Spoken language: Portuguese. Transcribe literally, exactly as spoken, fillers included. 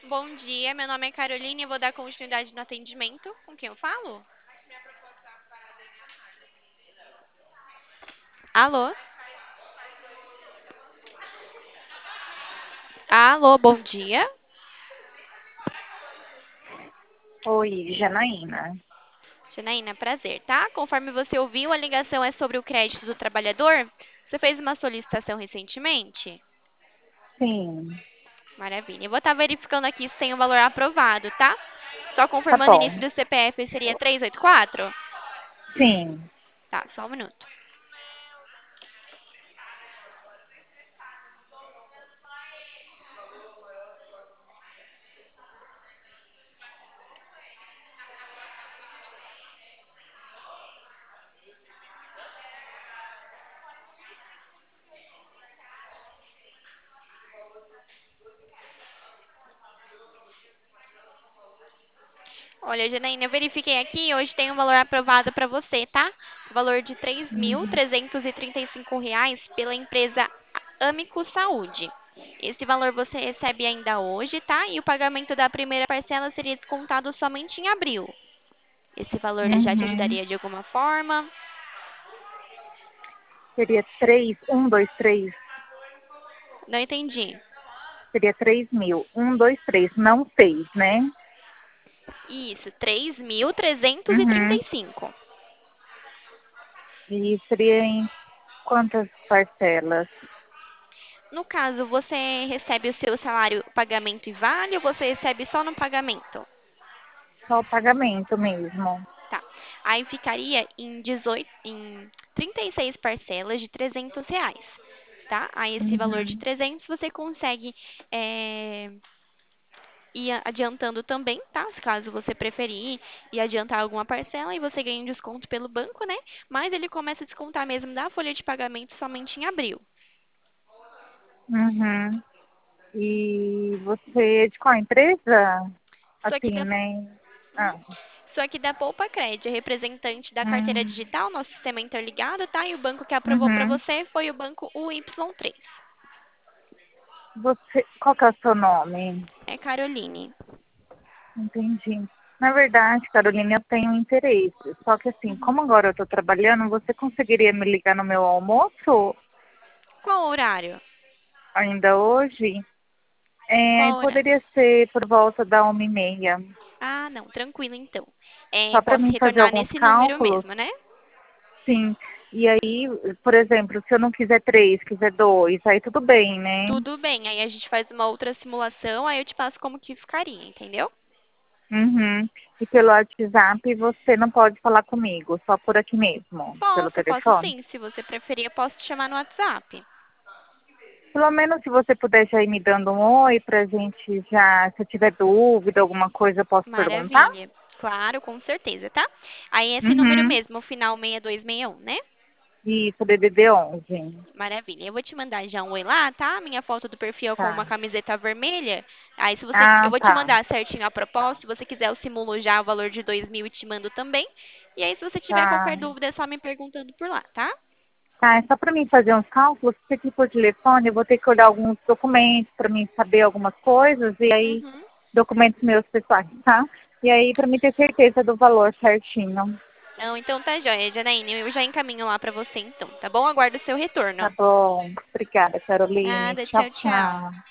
Bom dia, meu nome é Caroline e eu vou dar continuidade no atendimento. Com quem eu falo? Alô? Alô, bom dia. Oi, Janaína. Janaína, prazer, tá? Conforme você ouviu, a ligação é sobre o crédito do trabalhador. Você fez uma solicitação recentemente? Sim, Maravilha. Eu vou estar verificando aqui se tem o valor aprovado, tá? Só tá confirmando o início bom. do C P F seria trezentos e oitenta e quatro? Sim, Tá, só um minuto. Olha, Janaína, eu verifiquei aqui e hoje tem um valor aprovado para você, tá? O valor de três mil uhum, trezentos e trinta e cinco reais pela empresa Amico Saúde. Esse valor você recebe ainda hoje, tá? E o pagamento da primeira parcela seria descontado somente em abril. Esse valor já te uhum. ajudaria de alguma forma? Seria três, um, dois, três. Não entendi. Seria três mil. Um, dois, três, não seis, né? Isso, três mil trezentos e trinta Uhum. e cinco. E seria em quantas parcelas? No caso, você recebe o seu salário, pagamento e vale ou você recebe só no pagamento? Só o pagamento mesmo. Tá. Aí ficaria em dezoito, em trinta e seis parcelas de trezentos reais, tá? Aí esse valor de Uhum, trezentos você consegue é, ir a- adiantando também, tá? Se caso você preferir e adiantar alguma parcela e você ganha um desconto pelo banco, né? Mas ele começa a descontar mesmo da folha de pagamento somente em abril. uhum. E você é de qual empresa? Isso aqui Assim, da, né? uhum. Ah, Isso aqui da Poupa Cred, é representante da carteira hum, digital, nosso sistema interligado, tá? E o banco que aprovou para uhum. você foi o banco U Y três. Você, qual que é o seu nome? É Caroline. Entendi. Na verdade, Carolina, eu tenho interesse. Só que assim, Uhum. como agora eu estou trabalhando, você conseguiria me ligar no meu almoço Qual horário? ainda hoje? É, Qual horário? poderia ser por volta da uma e meia. Ah, não, tranquilo então. É, Só para posso mim fazer retornar alguns nesse número cálculos? mesmo, né? Sim. E aí, por exemplo, se eu não quiser três, quiser dois, aí tudo bem, né? Tudo bem, aí a gente faz uma outra simulação, aí eu te passo como que ficaria, entendeu? Uhum. E pelo WhatsApp você não pode falar comigo, só por aqui mesmo, pelo Posso, posso telefone. sim. Se você preferir, eu posso te chamar no WhatsApp. Pelo menos se você puder já ir me dando um oi pra gente já, se eu tiver dúvida, alguma coisa eu posso perguntar? Maravilha. Claro, com certeza, tá? Aí esse número Uhum. mesmo, o final seis dois seis um, né? Isso, D D D onze. Maravilha. Eu vou te mandar já um oi lá, tá? Minha foto do perfil é com uma Tá. camiseta vermelha. Aí se você, eu Ah, vou te tá. mandar certinho a proposta. Se você quiser, eu simulo já o valor de dois mil e te mando também. E aí, se você tiver Tá. qualquer dúvida, é só me perguntando por lá, tá? Tá, é só para mim fazer uns cálculos, porque aqui por telefone eu vou ter que olhar alguns documentos para mim saber algumas coisas, e aí, Uhum. documentos meus pessoais, tá? E aí, para mim ter certeza do valor certinho. Não, então tá joia, Janaína. Eu já encaminho lá pra você então, tá bom? Aguardo o seu Tá retorno. bom. Obrigada, Caroline. Nada, Tchau, tchau, tchau. tchau.